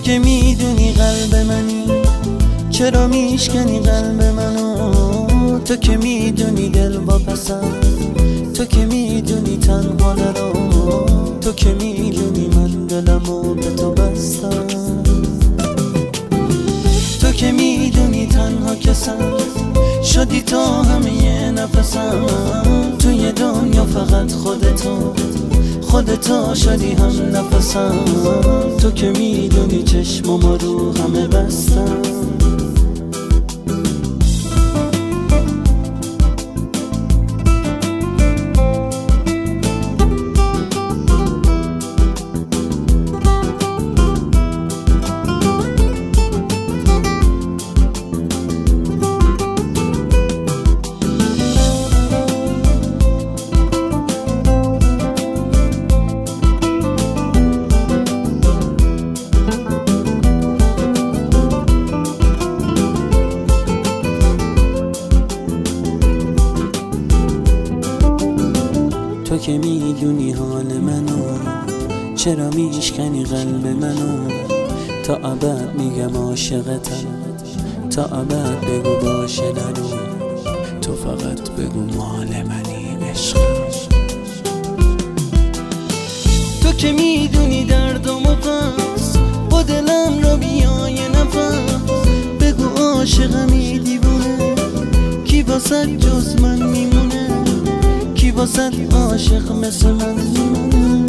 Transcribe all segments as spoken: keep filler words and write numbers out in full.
که میدونی قلب منی چرا میشکنی قلب منو، تو که میدونی دل واپسم، تو که میدونی تنها نرو، تو که میدونی من دلمو به تو بستم، تو که میدونی تنها کسم شدی تا همه نفسم، توی دنیا فقط خودتو خودتا شدی هم نفسم، تو که میدونی چشمم رو همه بستم. تو که میدونی حال منو چرا میشکنی قلب منو، تا ابد میگم عاشقتم، تا ابد بگو باشه نرو، تو فقط بگو مال منی عشقم. تو که میدونی دردم و پس با دلم را بیای نفس، بگو عاشقمی دیوونه کی واسه جز من میمونه، کی واسه عاشق مثل من میمونه.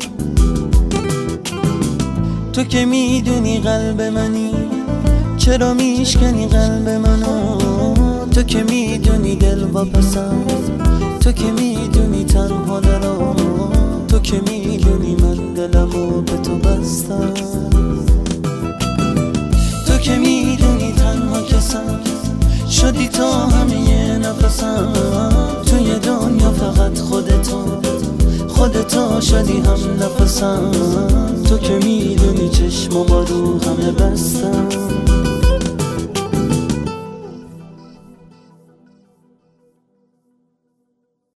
تو که میدونی قلب منی چرا میشکنی قلب منو، تو که میدونی دل واپسم، تو که میدونی تنها نرو، تو که میدونی من دلمو به تو بستم، تو که میدونی تنها کسم شدی تا همه نفسم، توی دنیا فقط خودتو خودتا شدی هم نفسم، تو که میدونی چشمم رو همه بستم.